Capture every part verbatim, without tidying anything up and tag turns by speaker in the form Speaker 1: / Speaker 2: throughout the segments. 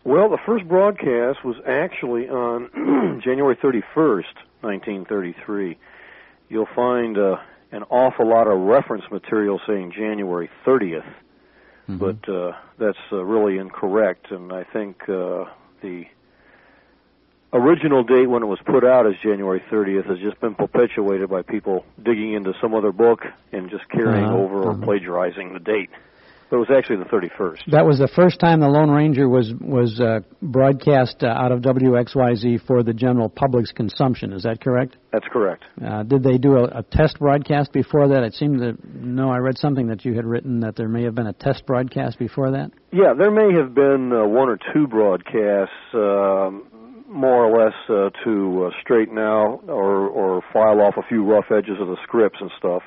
Speaker 1: Well, the first broadcast was actually on January thirty-first, nineteen thirty-three. You'll find uh, an awful lot of reference material saying January thirtieth, mm-hmm. but uh, that's uh, really incorrect, and I think uh, the original date when it was put out as January thirtieth has just been perpetuated by people digging into some other book and just carrying uh-huh. over or uh-huh. plagiarizing the date. But it was actually the thirty-first.
Speaker 2: That was the first time the Lone Ranger was was uh, broadcast uh, out of W X Y Z for the general public's consumption. Is that correct?
Speaker 1: That's correct.
Speaker 2: Uh, did they do a, a test broadcast before that? It seemed that, no, I read something that you had written that there may have been a test broadcast before that?
Speaker 1: Yeah, there may have been uh, one or two broadcasts, uh, more or less uh, to uh, straighten out or, or file off a few rough edges of the scripts and stuff.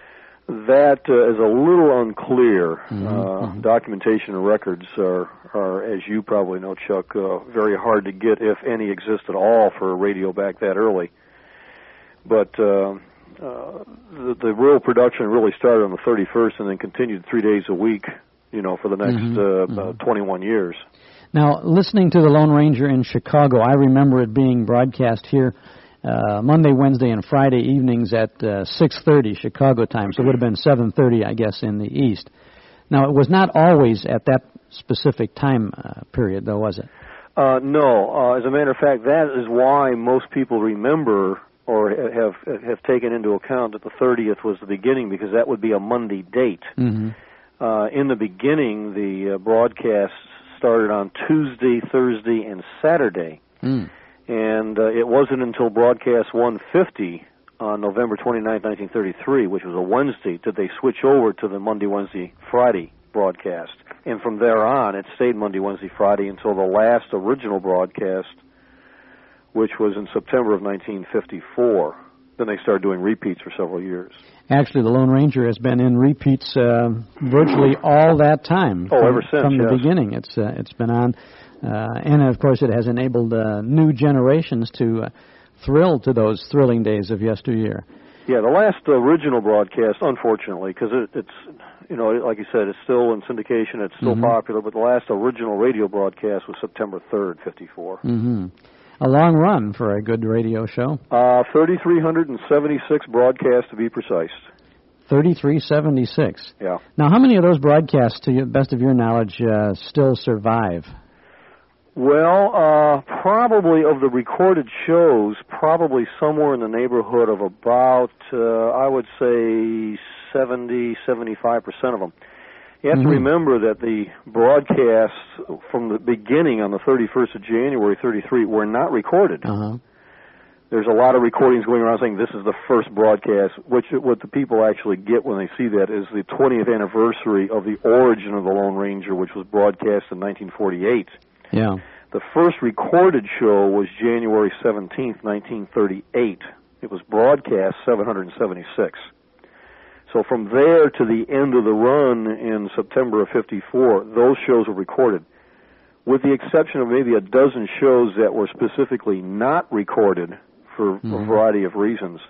Speaker 1: That uh, is a little unclear. Mm-hmm. Uh, mm-hmm. Documentation and records are, are, as you probably know, Chuck, uh, very hard to get, if any exist at all, for a radio back that early. But uh, uh, the, the real production really started on the thirty-first and then continued three days a week, you know, for the next mm-hmm. uh, mm-hmm. uh, twenty-one years.
Speaker 2: Now, listening to the Lone Ranger in Chicago, I remember it being broadcast here Uh, Monday, Wednesday, and Friday evenings at uh, six thirty Chicago time, so it would have been seven thirty, I guess, in the East. Now, it was not always at that specific time uh, period, though, was it?
Speaker 1: Uh, no. Uh, as a matter of fact, that is why most people remember or have have taken into account that the thirtieth was the beginning, because that would be a Monday date. Mm-hmm. Uh, in the beginning, the uh, broadcasts started on Tuesday, Thursday, and Saturday. Mm. And uh, it wasn't until broadcast one fifty on November twenty-ninth, nineteen thirty-three, which was a Wednesday, did they switch over to the Monday, Wednesday, Friday broadcast. And from there on, it stayed Monday, Wednesday, Friday until the last original broadcast, which was in September of nineteen fifty-four. Then they started doing repeats for several years.
Speaker 2: Actually, the Lone Ranger has been in repeats uh, virtually all that time.
Speaker 1: Oh,
Speaker 2: from,
Speaker 1: ever since,
Speaker 2: From the
Speaker 1: yes.
Speaker 2: beginning, it's uh, it's been on. Uh, and, of course, it has enabled uh, new generations to uh, thrill to those thrilling days of yesteryear.
Speaker 1: Yeah, the last original broadcast, unfortunately, because it, it's, you know, like you said, it's still in syndication, it's still mm-hmm. popular, but the last original radio broadcast was September third, fifty-four.
Speaker 2: Mm-hmm. A long run for a good radio show.
Speaker 1: Uh, three thousand three hundred seventy-six broadcasts, to be precise.
Speaker 2: thirty-three seventy-six.
Speaker 1: Yeah.
Speaker 2: Now, how many of those broadcasts, to the best of your knowledge, uh, still survive?
Speaker 1: Well, uh, probably of the recorded shows, probably somewhere in the neighborhood of about, uh, I would say, seventy, seventy-five percent of them. You have mm-hmm. to remember that the broadcasts from the beginning on the thirty-first of January, thirty-three, were not recorded.
Speaker 2: Uh-huh.
Speaker 1: There's a lot of recordings going around saying this is the first broadcast, which what the people actually get when they see that is the twentieth anniversary of the origin of the Lone Ranger, which was broadcast in nineteen forty-eight.
Speaker 2: Yeah.
Speaker 1: The first recorded show was January seventeenth, nineteen thirty-eight. It was broadcast seven hundred seventy-six. So from there to the end of the run in September of fifty-four, those shows were recorded. With the exception of maybe a dozen shows that were specifically not recorded for mm-hmm. a variety of reasons,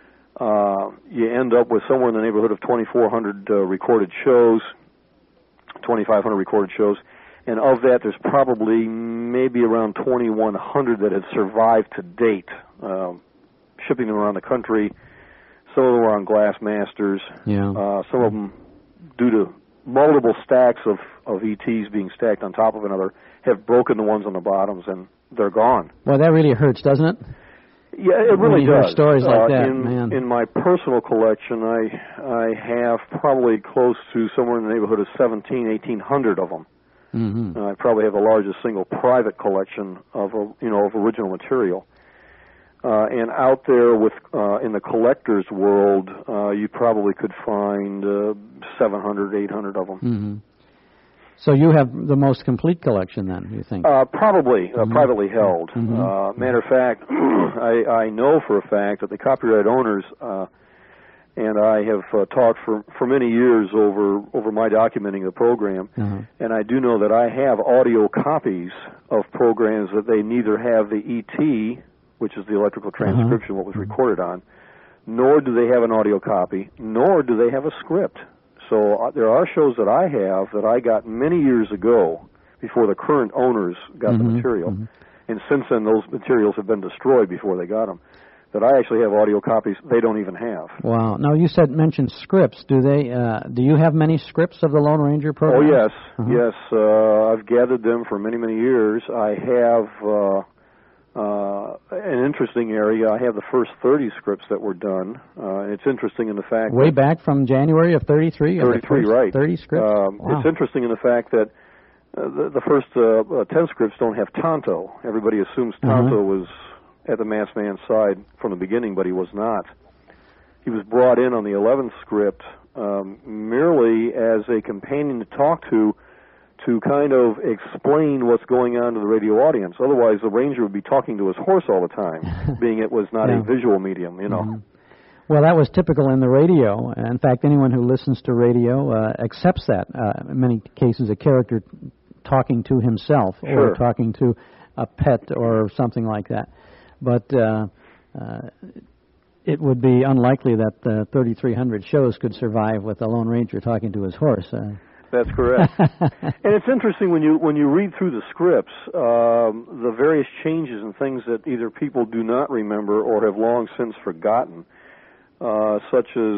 Speaker 1: uh, you end up with somewhere in the neighborhood of twenty-four hundred uh, recorded shows, twenty-five hundred recorded shows. And of that, there's probably maybe around twenty-one hundred that have survived to date, uh, shipping them around the country. Some of them were on Glass Masters.
Speaker 2: Yeah.
Speaker 1: Uh, some of them, due to multiple stacks of, of E Ts being stacked on top of another, have broken the ones on the bottoms, and they're gone.
Speaker 2: Well, that really hurts, doesn't it?
Speaker 1: Yeah, it really
Speaker 2: when you
Speaker 1: does.
Speaker 2: Hear stories like
Speaker 1: uh,
Speaker 2: that,
Speaker 1: in,
Speaker 2: man.
Speaker 1: In my personal collection, I I have probably close to somewhere in the neighborhood of seventeen, eighteen hundred of them. Mm-hmm. Uh, I probably have the largest single private collection of, uh, you know, of original material. Uh, and out there with uh, in the collector's world, uh, you probably could find uh, seven hundred, eight hundred of them.
Speaker 2: Mm-hmm. So you have the most complete collection, then, you think?
Speaker 1: Uh, probably, uh,
Speaker 2: mm-hmm.
Speaker 1: privately held.
Speaker 2: Mm-hmm.
Speaker 1: Uh, matter of fact, I, I know for a fact that the copyright owners uh, and I have uh, talked for, for many years over, over my documenting the program, uh-huh. and I do know that I have audio copies of programs that they neither have the E T, which is the electrical transcription, uh-huh. what was recorded on, nor do they have an audio copy, nor do they have a script. So uh, there are shows that I have that I got many years ago, before the current owners got
Speaker 2: mm-hmm,
Speaker 1: the material.
Speaker 2: Mm-hmm.
Speaker 1: And since then, those materials have been destroyed before they got them. That I actually have audio copies they don't even have.
Speaker 2: Wow. Now, you said mentioned scripts. Do they? Uh, do you have many scripts of the Lone Ranger program?
Speaker 1: Oh, yes.
Speaker 2: Uh-huh.
Speaker 1: Yes. Uh, I've gathered them for many, many years. I have uh, uh, an interesting area. I have the first thirty scripts that were done. Uh, it's interesting in the fact
Speaker 2: Way
Speaker 1: that...
Speaker 2: back from January of thirty-three?
Speaker 1: thirty-three, right.
Speaker 2: thirty scripts?
Speaker 1: Um,
Speaker 2: wow.
Speaker 1: It's interesting in the fact that uh, the, the first uh, uh, ten scripts don't have Tonto. Everybody assumes Tonto uh-huh. was at the masked man's side from the beginning, but he was not. He was brought in on the eleventh script um, merely as a companion to talk to, to kind of explain what's going on to the radio audience. Otherwise, the ranger would be talking to his horse all the time, being it was not
Speaker 2: yeah.
Speaker 1: a visual medium, you know.
Speaker 2: Mm-hmm. Well, that was typical in the radio. In fact, anyone who listens to radio uh, accepts that. Uh, in many cases, a character talking to himself
Speaker 1: sure.
Speaker 2: or talking to a pet or something like that. But uh, uh, it would be unlikely that uh, thirty-three hundred shows could survive with the Lone Ranger talking to his horse. Uh.
Speaker 1: That's correct. And it's interesting when you when you read through the scripts, um, the various changes and things that either people do not remember or have long since forgotten, uh, such as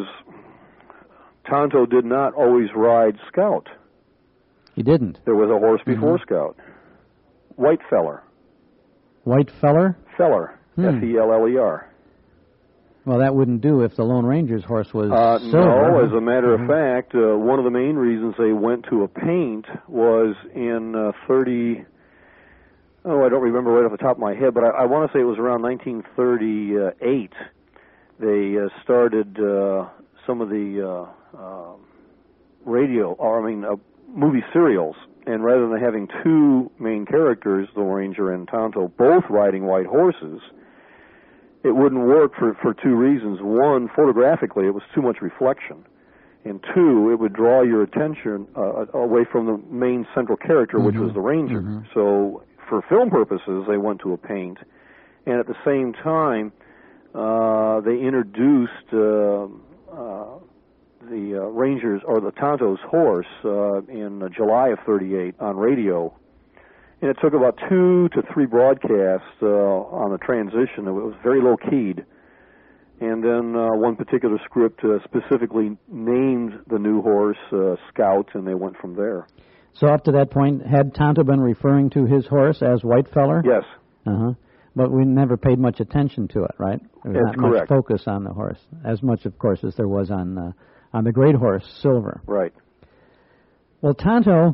Speaker 1: Tonto did not always ride Scout.
Speaker 2: He didn't.
Speaker 1: There was a horse before
Speaker 2: mm-hmm.
Speaker 1: Scout. White Feller.
Speaker 2: White Feller?
Speaker 1: Feller.
Speaker 2: Hmm.
Speaker 1: F E L L E R.
Speaker 2: Well, that wouldn't do if the Lone Ranger's horse was
Speaker 1: uh,
Speaker 2: silver.
Speaker 1: No, as a matter
Speaker 2: mm-hmm.
Speaker 1: of fact, uh, one of the main reasons they went to a paint was in uh, thirty... Oh, I don't remember right off the top of my head, but I, I want to say it was around nineteen thirty-eight. They uh, started uh, some of the uh, uh, radio, or I mean, uh, movie serials, and rather than having two main characters, the Ranger and Tonto, both riding white horses, it wouldn't work for, for two reasons. One, photographically, it was too much reflection. And two, it would draw your attention uh, away from the main central character, mm-hmm. which was the Ranger.
Speaker 2: Mm-hmm.
Speaker 1: So for film purposes, they went to a paint. And at the same time, uh, they introduced uh, uh, the uh, Ranger's, or the Tonto's horse, uh, in uh, July of thirty-eight on radio. And it took about two to three broadcasts uh, on the transition. It was very low-keyed. And then uh, one particular script uh, specifically named the new horse uh, Scout, and they went from there.
Speaker 2: So up to that point, had Tonto been referring to his horse as White Feller?
Speaker 1: Yes.
Speaker 2: Uh-huh. But we never paid much attention to it, right? There was
Speaker 1: That's
Speaker 2: not
Speaker 1: correct.
Speaker 2: much focus on the horse, as much, of course, as there was on uh, on the great horse, Silver.
Speaker 1: Right.
Speaker 2: Well, Tonto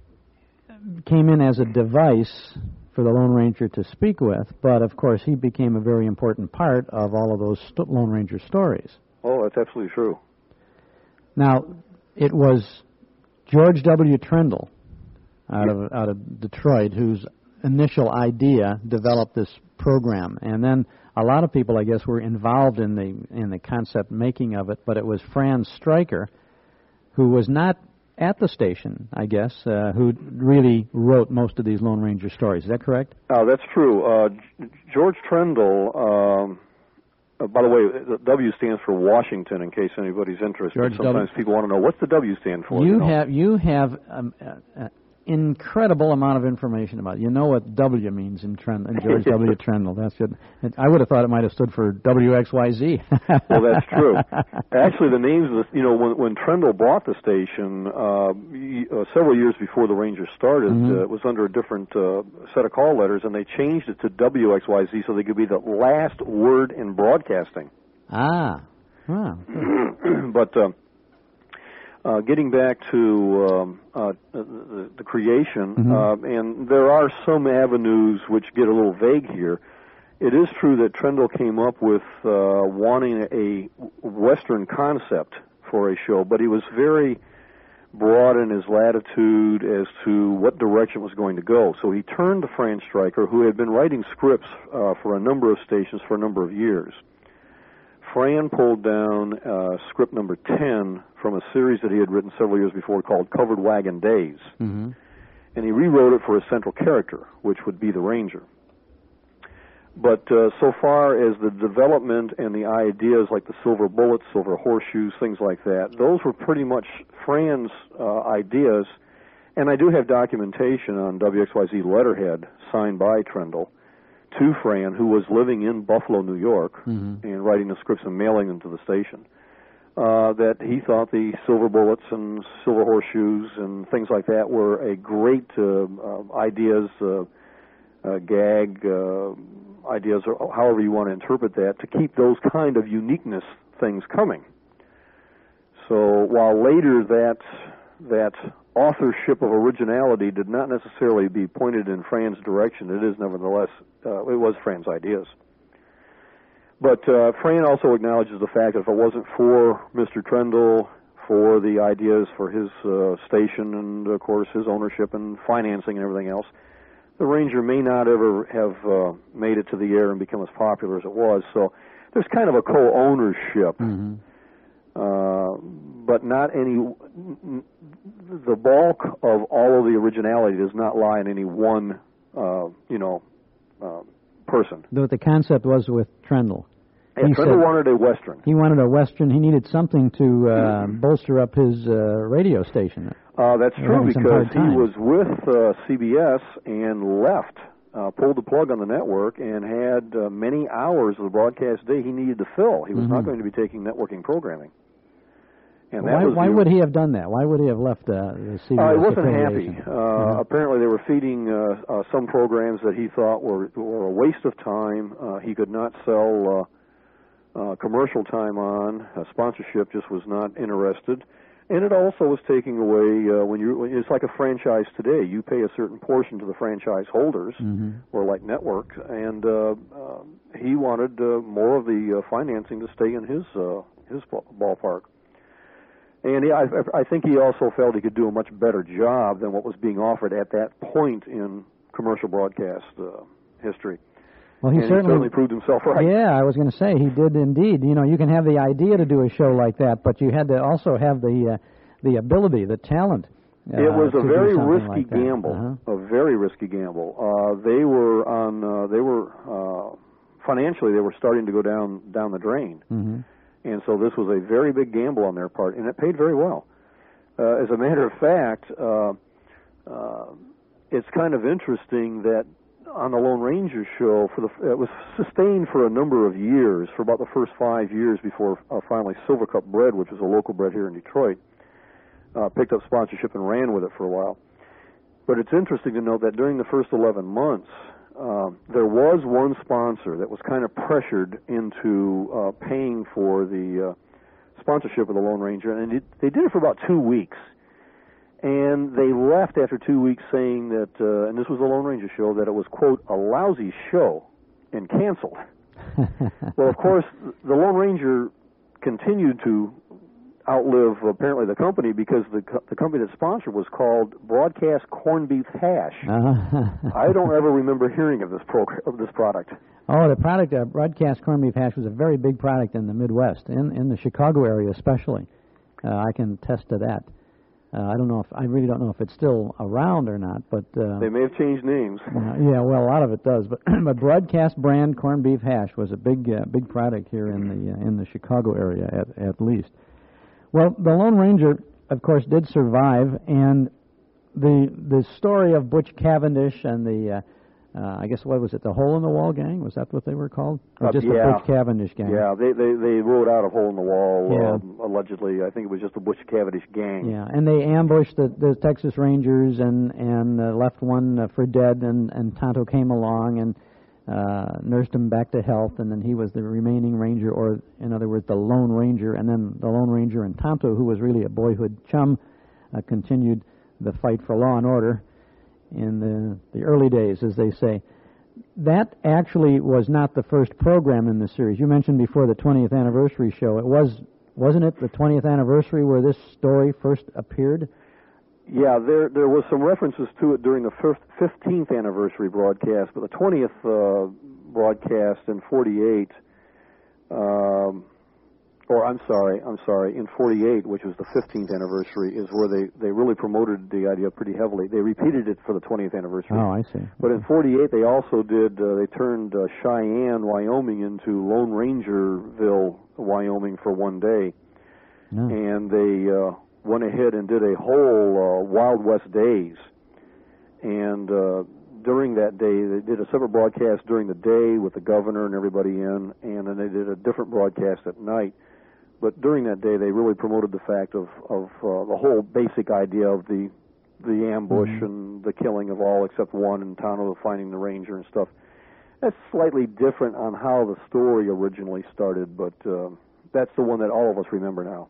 Speaker 2: came in as a device for the Lone Ranger to speak with, but of course he became a very important part of all of those st- Lone Ranger stories.
Speaker 1: Oh, that's absolutely true.
Speaker 2: Now, it was George W. Trendle out of out of Detroit whose initial idea developed this program, and then a lot of people, I guess, were involved in the in the concept making of it, but it was Franz Stryker, who was not at the station, I guess, uh, who really wrote most of these Lone Ranger stories. Is that correct?
Speaker 1: Oh, that's true. Uh, G- George Trendle, um, uh, by the way, the W stands for Washington, in case anybody's interested.
Speaker 2: George
Speaker 1: Sometimes
Speaker 2: W.
Speaker 1: people want to know, what's the W stand for?
Speaker 2: You,
Speaker 1: you know?
Speaker 2: have you have um, uh, uh, incredible amount of information about it. You know what W means in, Trend, in George W. Trendle. That's good. I would have thought it might have stood for W X Y Z.
Speaker 1: Well, that's true. Actually, the names of the, you know, when, when Trendle bought the station, uh, uh, several years before the Rangers started,
Speaker 2: mm-hmm.
Speaker 1: uh, it was under a different uh, set of call letters, and they changed it to W X Y Z so they could be the last word in broadcasting.
Speaker 2: Ah. Wow.
Speaker 1: But uh, uh, getting back to um, uh, the, the creation,
Speaker 2: mm-hmm.
Speaker 1: uh, and there are some avenues which get a little vague here. It is true that Trendle came up with uh, wanting a Western concept for a show, but he was very broad in his latitude as to what direction it was going to go. So he turned to Franz Stryker, who had been writing scripts uh, for a number of stations for a number of years. Fran pulled down uh, script number ten from a series that he had written several years before called Covered Wagon Days.
Speaker 2: Mm-hmm.
Speaker 1: And he rewrote it for a central character, which would be the Ranger. But uh, so far as the development and the ideas like the silver bullets, silver horseshoes, things like that, those were pretty much Fran's uh, ideas, And I do have documentation on W X Y Z letterhead signed by Trendle to Fran, who was living in Buffalo, New York, mm-hmm. and writing the scripts and mailing them to the station, uh, that he thought the Silver Bullets and Silver Horseshoes and things like that were a great uh, uh, ideas, uh, uh, gag uh, ideas, or however you want to interpret that, to keep those kind of uniqueness things coming. So while later that that authorship of originality did not necessarily be pointed in Fran's direction, it is nevertheless, uh, it was Fran's ideas. But uh, Fran also acknowledges the fact that if it wasn't for Mister Trendle, for the ideas for his uh, station and, of course, his ownership and financing and everything else, the Ranger may not ever have uh, made it to the air and become as popular as it was. So there's kind of a co-ownership. Mm-hmm. Uh, but not any, the bulk of all of the originality does not lie in any one, uh, you know, uh, person.
Speaker 2: What the concept was with Trendle.
Speaker 1: Yeah, he Trendle wanted a Western.
Speaker 2: He wanted a Western. He needed something to uh, mm-hmm. bolster up his uh, radio station.
Speaker 1: Uh, that's true, because he was with uh, C B S and left, uh, pulled the plug on the network, and had uh, many hours of the broadcast day he needed to fill. He was mm-hmm. not going to be taking networking programming.
Speaker 2: And why why would he have done that? Why would he have left uh, the C B S?
Speaker 1: Uh, he wasn't happy. Uh, mm-hmm. Apparently they were feeding uh, uh, some programs that he thought were, were a waste of time. Uh, he could not sell uh, uh, commercial time on. Uh, sponsorship just was not interested. And it also was taking away, uh, when you it's like a franchise today. You pay a certain portion to the franchise holders, mm-hmm. or like network, and uh, uh, he wanted uh, more of the uh, financing to stay in his, uh, his ballpark. And he, I, I think he also felt he could do a much better job than what was being offered at that point in commercial broadcast uh, history.
Speaker 2: Well, he
Speaker 1: and
Speaker 2: certainly,
Speaker 1: he certainly proved himself right.
Speaker 2: Yeah, I was going to say he did indeed. You know, you can have the idea to do a show like that, but you had to also have the uh, the ability, the talent. Uh,
Speaker 1: it was a very risky
Speaker 2: like
Speaker 1: gamble,
Speaker 2: uh-huh.
Speaker 1: a very risky gamble. Uh, they were on, uh, they were uh, financially, they were starting to go down down the drain. Mm-hmm. And so this was a very big gamble on their part, and it paid very well. Uh, as a matter of fact, uh, uh, it's kind of interesting that on the Lone Ranger show, for the it was sustained for a number of years, for about the first five years before uh, finally Silver Cup Bread, which was a local bread here in Detroit, uh, picked up sponsorship and ran with it for a while. But it's interesting to note that during the first eleven months, Uh, there was one sponsor that was kind of pressured into uh, paying for the uh, sponsorship of the Lone Ranger, and it, they did it for about two weeks. And they left after two weeks saying that, uh, and this was the Lone Ranger show, that it was, quote, a lousy show, and canceled. Well, of course, the Lone Ranger continued to outlive, apparently, the company, because the co- the company that sponsored was called Broadcast Corned Beef Hash. Uh-huh. I don't ever remember hearing of this program, of this product.
Speaker 2: Oh, the product, uh, Broadcast Corned Beef Hash, was a very big product in the Midwest, in in the Chicago area especially. Uh, I can attest to that. Uh, I don't know if I really don't know if it's still around or not, but uh,
Speaker 1: they may have changed names.
Speaker 2: Uh, yeah, well, a lot of it does, but but Broadcast brand corned beef hash was a big uh, big product here in the uh, in the Chicago area at at least. Well, the Lone Ranger, of course, did survive, and the the story of Butch Cavendish and the, uh, uh, I guess, what was it, the Hole in the Wall gang? Was that what they were called? Or just
Speaker 1: uh, yeah.
Speaker 2: the Butch Cavendish gang?
Speaker 1: Yeah, they they, they wrote out a Hole in the Wall, yeah. uh, allegedly. I think it was just the Butch Cavendish gang.
Speaker 2: Yeah, and they ambushed the, the Texas Rangers and, and uh, left one uh, for dead, and, and Tonto came along and Uh, nursed him back to health, and then he was the remaining Ranger, or in other words, the Lone Ranger, and then the Lone Ranger and Tonto, who was really a boyhood chum, uh, continued the fight for law and order in the, the early days, as they say. That actually was not the first program in the series. You mentioned before the twentieth anniversary show. It was, wasn't it the twentieth anniversary where this story first appeared?
Speaker 1: Yeah, there there was some references to it during the first fifteenth anniversary broadcast, but the twentieth uh, broadcast in forty-eight, um, or I'm sorry, I'm sorry, in forty-eight, which was the fifteenth anniversary, is where they, they really promoted the idea pretty heavily. They repeated it for the twentieth anniversary.
Speaker 2: Oh, I see.
Speaker 1: But in forty-eight, they also did, uh, they turned uh, Cheyenne, Wyoming into Lone Rangerville, Wyoming for one day. No. And they... Uh, went ahead and did a whole uh, Wild West Days. And uh, during that day, they did a separate broadcast during the day with the governor and everybody in, and then they did a different broadcast at night. But during that day, they really promoted the fact of, of uh, the whole basic idea of the the ambush mm-hmm. and the killing of all except one, and Tonto finding the ranger and stuff. That's slightly different on how the story originally started, but uh, that's the one that all of us remember now.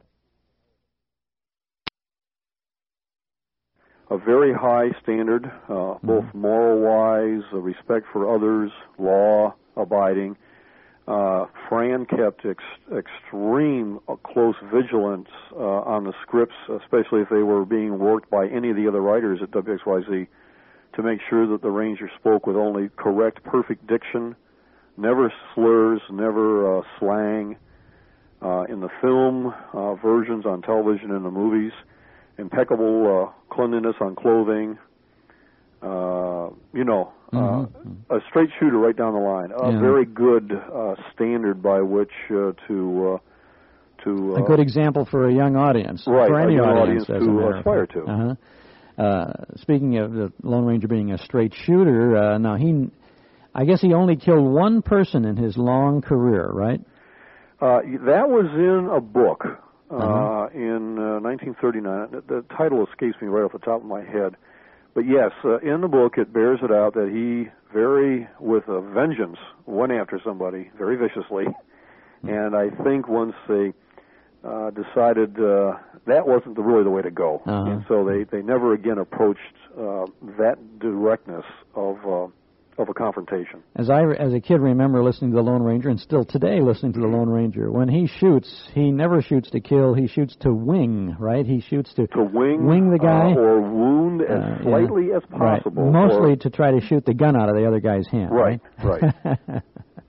Speaker 1: A very high standard, uh, mm-hmm. both moral-wise, uh, respect for others, law-abiding. Uh, Fran kept ex- extreme uh, close vigilance uh, on the scripts, especially if they were being worked by any of the other writers at W X Y Z, to make sure that the Ranger spoke with only correct, perfect diction, never slurs, never uh, slang. Uh, in the film uh, versions, on television, and the movies, impeccable uh, cleanliness on clothing. Uh, you know, mm-hmm. uh, a straight shooter right down the line. A yeah. very good uh, standard by which uh, to uh, to uh,
Speaker 2: a good example for a young audience,
Speaker 1: right?
Speaker 2: For any
Speaker 1: a young
Speaker 2: audience,
Speaker 1: audience to aspire to.
Speaker 2: Uh-huh. Uh, speaking of the Lone Ranger being a straight shooter, uh, now he, I guess he only killed one person in his long career, right?
Speaker 1: Uh, that was in a book uh,
Speaker 2: uh-huh.
Speaker 1: in uh, nineteen thirty-nine. The, the title escapes me right off the top of my head. But yes, uh, in the book it bears it out that he very, with a vengeance, went after somebody very viciously. Mm-hmm. And I think once they uh, decided uh, that wasn't the, really the way to go. Uh-huh. And so they, they never again approached uh, that directness of uh, of a confrontation.
Speaker 2: As I, as a kid, remember listening to the Lone Ranger, and still today listening to the Lone Ranger. When he shoots, he never shoots to kill. He shoots to wing, right? He shoots to
Speaker 1: to wing,
Speaker 2: wing the guy
Speaker 1: uh, or wound as uh, slightly
Speaker 2: yeah.
Speaker 1: as possible.
Speaker 2: Right. Mostly
Speaker 1: or,
Speaker 2: to try to shoot the gun out of the other guy's hand.
Speaker 1: Right,
Speaker 2: right.
Speaker 1: right.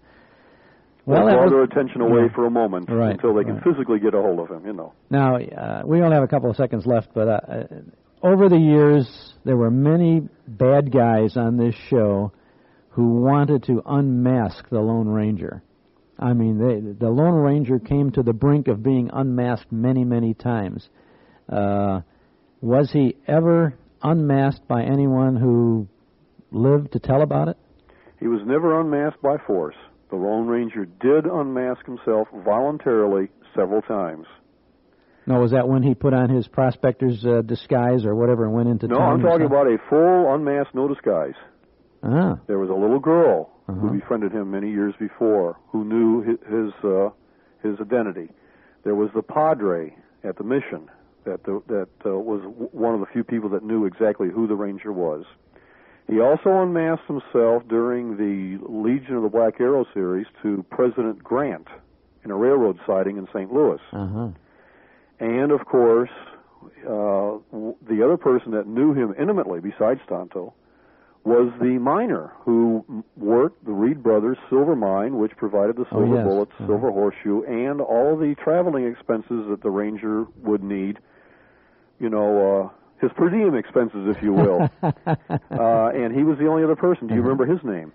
Speaker 2: Well,
Speaker 1: draw
Speaker 2: was,
Speaker 1: their attention away
Speaker 2: yeah.
Speaker 1: for a moment
Speaker 2: right,
Speaker 1: until they can
Speaker 2: right.
Speaker 1: physically get a hold of him. You know.
Speaker 2: Now uh, we only have a couple of seconds left, but uh, over the years there were many bad guys on this show who wanted to unmask the Lone Ranger. I mean, they, the Lone Ranger came to the brink of being unmasked many, many times. Uh, was he ever unmasked by anyone who lived to tell about it?
Speaker 1: He was never unmasked by force. The Lone Ranger did unmask himself voluntarily several times.
Speaker 2: No, was that when he put on his prospector's uh, disguise or whatever and went into
Speaker 1: no,
Speaker 2: town?
Speaker 1: No, I'm talking about a full unmasked, no disguise.
Speaker 2: Ah.
Speaker 1: There was a little girl
Speaker 2: uh-huh.
Speaker 1: who befriended him many years before, who knew his his, uh, his identity. There was the Padre at the mission that the, that uh, was w- one of the few people that knew exactly who the Ranger was. He also unmasked himself during the Legion of the Black Arrow series to President Grant in a railroad siding in Saint Louis.
Speaker 2: Uh-huh.
Speaker 1: And, of course, uh, w- the other person that knew him intimately, besides Tonto, was the miner who worked the Reed Brothers silver mine, which provided the silver
Speaker 2: oh, yes.
Speaker 1: bullets,
Speaker 2: uh-huh.
Speaker 1: silver horseshoe, and all the traveling expenses that the Ranger would need. You know, uh, his per diem expenses, if you will. uh, and he was the only other person. Do you uh-huh. remember his name?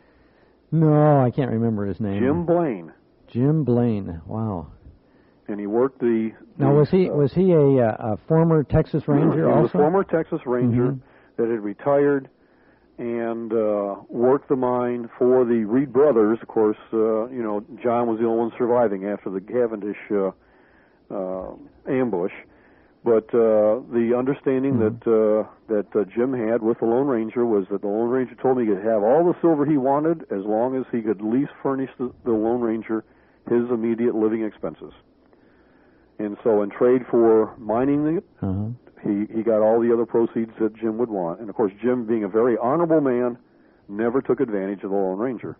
Speaker 2: No, I can't remember his name.
Speaker 1: Jim Blaine.
Speaker 2: Jim Blaine. Wow.
Speaker 1: And he worked the. the
Speaker 2: now, was he
Speaker 1: uh,
Speaker 2: was he a, a former Texas Ranger?
Speaker 1: He was
Speaker 2: also?
Speaker 1: a former Texas Ranger
Speaker 2: mm-hmm.
Speaker 1: that had retired and uh, worked the mine for the Reed Brothers. Of course, uh, you know, John was the only one surviving after the Cavendish uh, uh, ambush. But uh, the understanding mm-hmm. that uh, that uh, Jim had with the Lone Ranger was that the Lone Ranger told him he could have all the silver he wanted as long as he could at least furnish the, the Lone Ranger his immediate living expenses. And so in trade for mining it,
Speaker 2: uh-huh.
Speaker 1: he, he got all the other proceeds that Jim would want. And, of course, Jim, being a very honorable man, never took advantage of the Lone Ranger.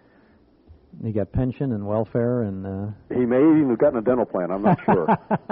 Speaker 2: He got pension and welfare and... Uh...
Speaker 1: He may even have gotten a dental plan. I'm not sure.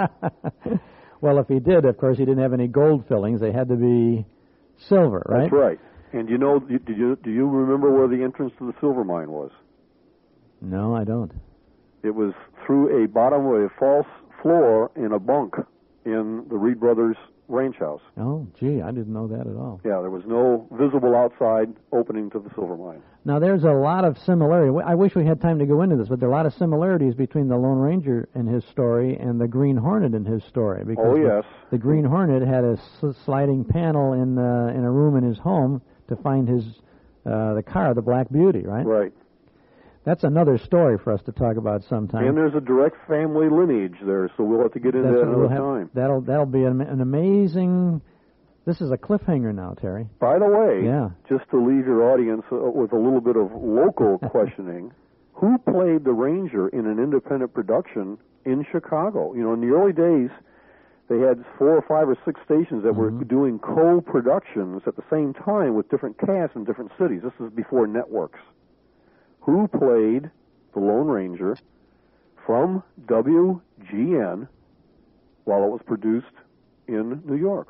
Speaker 2: Well, if he did, of course, he didn't have any gold fillings. They had to be silver, right?
Speaker 1: That's right. And you know, do you, do you remember where the entrance to the silver mine was?
Speaker 2: No, I don't.
Speaker 1: It was through a bottom of a false floor in a bunk in the Reed Brothers ranch house.
Speaker 2: Oh, gee, I didn't know that at all.
Speaker 1: Yeah, there was no visible outside opening to the silver mine.
Speaker 2: Now, there's a lot of similarity. I wish we had time to go into this, but there are a lot of similarities between the Lone Ranger and his story and the Green Hornet and his story. Because
Speaker 1: oh, yes.
Speaker 2: The, the Green Hornet had a s- sliding panel in uh, in a room in his home to find his uh, the car, the Black Beauty, right?
Speaker 1: Right.
Speaker 2: That's another story for us to talk about sometime.
Speaker 1: And there's a direct family lineage there, so we'll have to get into
Speaker 2: That's
Speaker 1: that another
Speaker 2: we'll have,
Speaker 1: time.
Speaker 2: That'll that'll be an, an amazing. This is a cliffhanger now, Terry.
Speaker 1: By the way,
Speaker 2: yeah.
Speaker 1: just to leave your audience uh, with a little bit of local questioning, who played the Ranger in an independent production in Chicago? You know, in the early days, they had four or five or six stations that
Speaker 2: mm-hmm.
Speaker 1: were doing co-productions at the same time with different casts in different cities. This is before networks. Who played the Lone Ranger from W G N while it was produced in New York?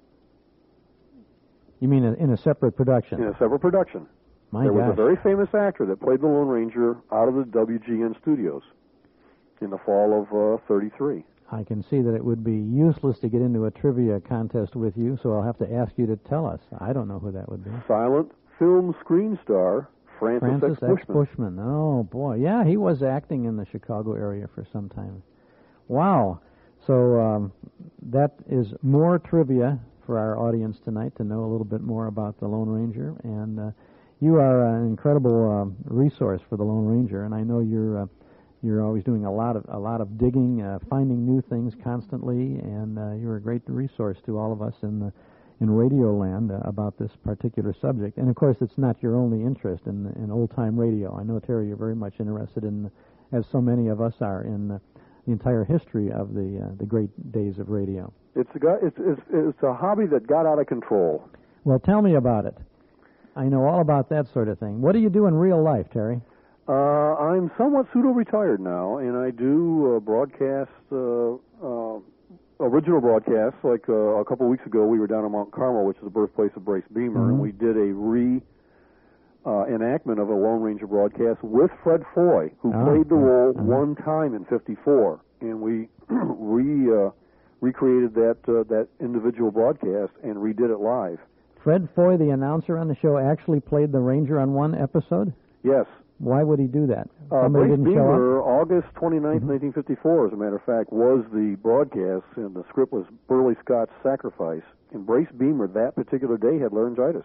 Speaker 2: You mean in a separate production?
Speaker 1: In a separate production.
Speaker 2: My
Speaker 1: there
Speaker 2: gosh.
Speaker 1: was a very famous actor that played the Lone Ranger out of the W G N studios in the fall of uh, thirty-three.
Speaker 2: I can see that it would be useless to get into a trivia contest with you, so I'll have to ask you to tell us. I don't know who that would be.
Speaker 1: Silent film screen star Francis,
Speaker 2: Francis
Speaker 1: X. Bushman.
Speaker 2: X. Bushman. Oh, boy. Yeah, he was acting in the Chicago area for some time. Wow. So um, that is more trivia for our audience tonight to know a little bit more about the Lone Ranger. And uh, you are an incredible uh, resource for the Lone Ranger, and I know you're uh, you're always doing a lot of a lot of digging, uh, finding new things constantly, and uh, you're a great resource to all of us in the in radio land uh, about this particular subject. And of course, it's not your only interest in in old time radio. I know, Terry, you're very much interested in, as so many of us are, in uh, the entire history of the uh, the great days of radio.
Speaker 1: It's a it's, it's it's a hobby that got out of control.
Speaker 2: Well, tell me about it. I know all about that sort of thing. What do you do in real life, Terry?
Speaker 1: Uh, I'm somewhat pseudo-retired now, and I do uh, broadcast, uh, uh, original broadcasts. Like uh, a couple of weeks ago, we were down in Mount Carmel, which is the birthplace of Brace Beamer,
Speaker 2: mm-hmm.
Speaker 1: and we did a re uh, enactment of a Lone Ranger broadcast with Fred Foy, who
Speaker 2: oh,
Speaker 1: played the role
Speaker 2: uh-huh.
Speaker 1: one time in fifty-four, and we re uh, recreated that uh, that individual broadcast and redid it live.
Speaker 2: Fred Foy, the announcer on the show, actually played the Ranger on one episode?
Speaker 1: Yes.
Speaker 2: Why would he do that?
Speaker 1: Uh,
Speaker 2: Somebody
Speaker 1: Brace
Speaker 2: didn't show
Speaker 1: Beamer,
Speaker 2: up?
Speaker 1: August twenty-ninth,
Speaker 2: Mm-hmm.
Speaker 1: nineteen fifty-four, as a matter of fact, was the broadcast, and the script was Burley Scott's Sacrifice. And Brace Beamer, that particular day, had laryngitis.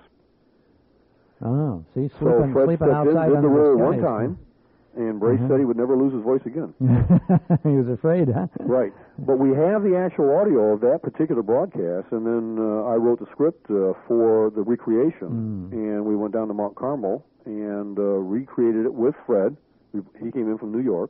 Speaker 2: Oh, see,
Speaker 1: So
Speaker 2: sleeping,
Speaker 1: Fred
Speaker 2: sleeping
Speaker 1: stepped in,
Speaker 2: outside
Speaker 1: did
Speaker 2: under
Speaker 1: the role
Speaker 2: the
Speaker 1: one
Speaker 2: skies.
Speaker 1: time, and Brace
Speaker 2: Uh-huh.
Speaker 1: said he would never lose his voice again.
Speaker 2: He was afraid, huh?
Speaker 1: Right. But we have the actual audio of that particular broadcast, and then uh, I wrote the script uh, for the recreation,
Speaker 2: Mm.
Speaker 1: and we went down to Mount Carmel and uh, recreated it with Fred. We, he came in from New York,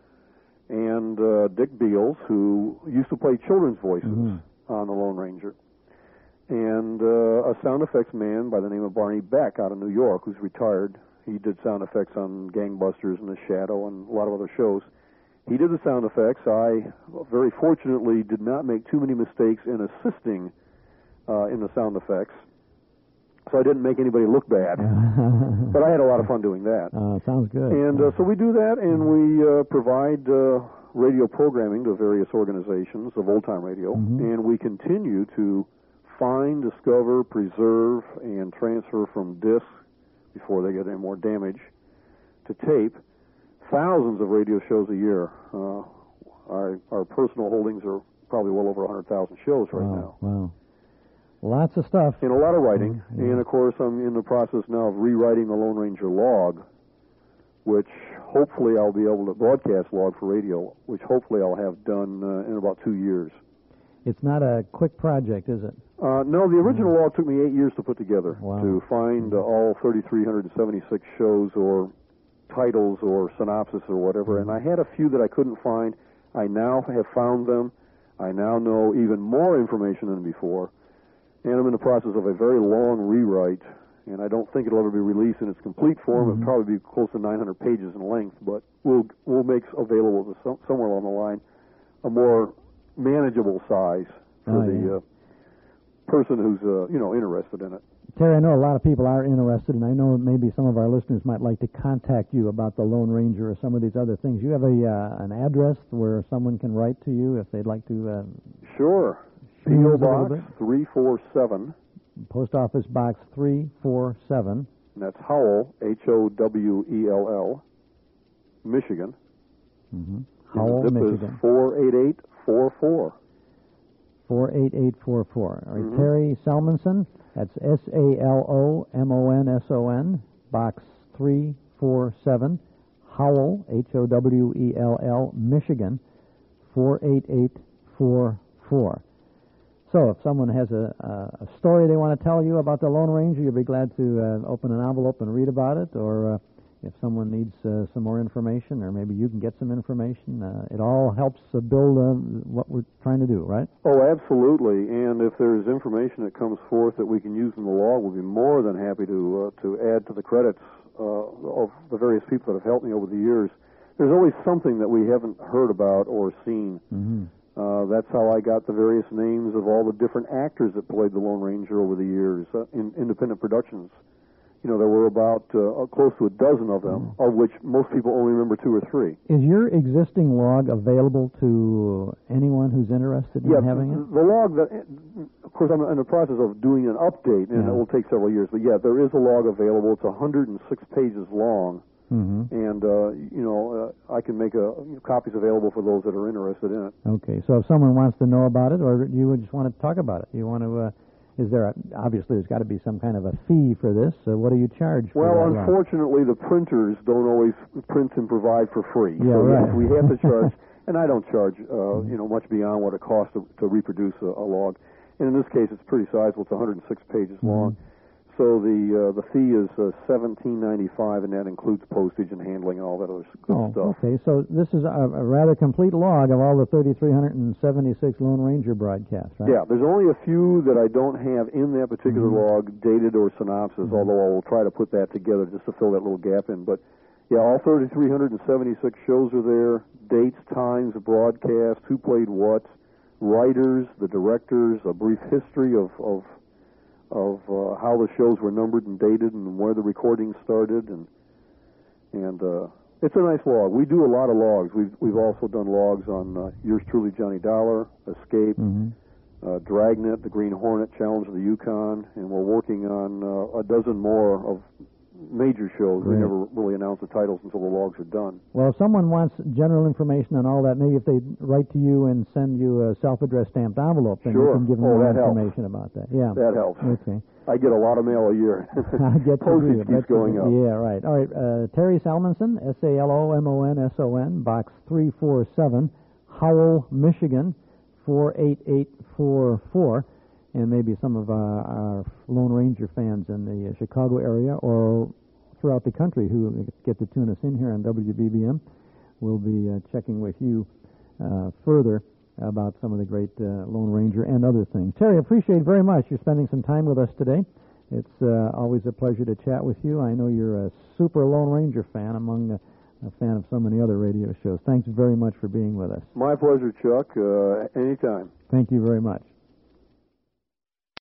Speaker 1: and uh, Dick Beals, who used to play children's voices
Speaker 2: Mhm.
Speaker 1: on the Lone Ranger, and uh, a sound effects man by the name of Barney Beck out of New York, who's retired. He did sound effects on Gangbusters and The Shadow and a lot of other shows. He did the sound effects. I, very fortunately, did not make too many mistakes in assisting uh, in the sound effects, so I didn't make anybody look bad. But I had a lot of fun doing that.
Speaker 2: Uh, sounds good.
Speaker 1: And uh, so we do that, and we uh, provide uh, radio programming to various organizations of old-time radio,
Speaker 2: Mhm.
Speaker 1: and we continue to find, discover, preserve, and transfer from disc, before they get any more damage, to tape, thousands of radio shows a year. Uh, our our personal holdings are probably well over one hundred thousand shows right
Speaker 2: wow,
Speaker 1: now.
Speaker 2: Wow. Lots of stuff.
Speaker 1: And a lot of writing.
Speaker 2: Yeah.
Speaker 1: And, of course, I'm in the process now of rewriting the Lone Ranger log, which hopefully I'll be able to broadcast log for radio, which hopefully I'll have done uh, in about two years.
Speaker 2: It's not a quick project, is it?
Speaker 1: Uh, no, the original mm. log took me eight years to put together,
Speaker 2: wow.
Speaker 1: to find uh, all three thousand three hundred seventy-six shows or titles or synopsis or whatever, and I had a few that I couldn't find. I now have found them. I now know even more information than before, and I'm in the process of a very long rewrite, and I don't think it'll ever be released in its complete form. Mm-hmm. It'll probably be close to nine hundred pages in length, but we'll we'll make available to some, somewhere along the line a more manageable size for
Speaker 2: oh,
Speaker 1: the
Speaker 2: yeah.
Speaker 1: uh, person who's uh, you know interested in it.
Speaker 2: Terry, I know a lot of people are interested, and I know maybe some of our listeners might like to contact you about the Lone Ranger or some of these other things. You have a uh, an address where someone can write to you if they'd like to uh,
Speaker 1: sure
Speaker 2: P
Speaker 1: O. Box three forty-seven.
Speaker 2: Post Office Box three forty-seven.
Speaker 1: And that's Howell, H O W E L L, Michigan.
Speaker 2: Mm-hmm. Howell,
Speaker 1: and the zip
Speaker 2: Michigan.
Speaker 1: is four eight eight four four.
Speaker 2: four eight eight four four. All right,
Speaker 1: Mm-hmm.
Speaker 2: Terry Salmonson, that's S A L O M O N S O N, Box three forty-seven, Howell, H O W E L L, Michigan, four eight eight four four. So if someone has a, a, a story they want to tell you about the Lone Ranger, you'll be glad to uh, open an envelope and read about it, or uh, if someone needs uh, some more information, or maybe you can get some information, uh, it all helps uh, build uh, what we're trying to do, right?
Speaker 1: Oh, absolutely. And if there's information that comes forth that we can use in the log, we'll be more than happy to uh, to add to the credits uh, of the various people that have helped me over the years. There's always something that we haven't heard about or seen.
Speaker 2: Mm-hmm.
Speaker 1: Uh, that's how I got the various names of all the different actors that played the Lone Ranger over the years uh, in independent productions. You know, there were about uh, close to a dozen of them, mm-hmm. of which most people only remember two or three.
Speaker 2: Is your existing log available to anyone who's interested in
Speaker 1: yeah,
Speaker 2: having it?
Speaker 1: The log, that, of course, I'm in the process of doing an update, and yeah. it will take several years. But yeah, there is a log available. It's one hundred six pages long.
Speaker 2: Mm-hmm.
Speaker 1: And, uh, you know, uh, I can make a, you know, copies available for those that are interested in it.
Speaker 2: Okay, so if someone wants to know about it, or you would just want to talk about it, you want to, uh, is there, a, obviously there's got to be some kind of a fee for this, so what do you charge for
Speaker 1: Well,
Speaker 2: that
Speaker 1: unfortunately,
Speaker 2: log?
Speaker 1: the printers don't always print and provide for free.
Speaker 2: Yeah,
Speaker 1: so
Speaker 2: right.
Speaker 1: yes, we have to charge, and I don't charge, uh, mm-hmm. you know, much beyond what it costs to, to reproduce a, a log. And in this case, it's pretty sizable. It's one hundred six pages mm-hmm. long. So the uh, the fee is uh, seventeen ninety-five, and that includes postage and handling and all that other good
Speaker 2: oh,
Speaker 1: stuff.
Speaker 2: Okay, so this is a, a rather complete log of all the three thousand three hundred seventy-six Lone Ranger broadcasts, right?
Speaker 1: Yeah, there's only a few that I don't have in that particular mm-hmm. log, dated or synopsis, mm-hmm. although I will try to put that together just to fill that little gap in. But yeah, all three thousand three hundred seventy-six shows are there, dates, times, broadcasts, who played what, writers, the directors, a brief history of... of of uh, how the shows were numbered and dated and where the recordings started, and and uh, it's a nice log. We do a lot of logs. We've we've also done logs on uh, yours truly, Johnny Dollar, Escape, mm-hmm. uh, Dragnet, the Green Hornet, Challenge of the Yukon, and we're working on uh, a dozen more of major shows. Great. We never really announce the titles until the logs are done.
Speaker 2: Well, if someone wants general information on all that, maybe if they write to you and send you a self-addressed stamped envelope, then
Speaker 1: sure.
Speaker 2: you can give them
Speaker 1: oh,
Speaker 2: more
Speaker 1: that
Speaker 2: information
Speaker 1: helps.
Speaker 2: about that. Yeah,
Speaker 1: that helps.
Speaker 2: Okay,
Speaker 1: I get a lot of mail a year.
Speaker 2: I get
Speaker 1: Postage keeps going up.
Speaker 2: Yeah, right. All right, uh, Terry Salmonson, S A L O M O N S O N, Box three forty-seven, Howell, Michigan, four eight eight four four. And maybe some of uh, our Lone Ranger fans in the uh, Chicago area or throughout the country who get to tune us in here on W B B M will be uh, checking with you uh, further about some of the great uh, Lone Ranger and other things. Terry, appreciate very much you spending some time with us today. It's uh, always a pleasure to chat with you. I know you're a super Lone Ranger fan, among uh, a fan of so many other radio shows. Thanks very much for being with us.
Speaker 1: My pleasure, Chuck. Uh, anytime.
Speaker 2: Thank you very much.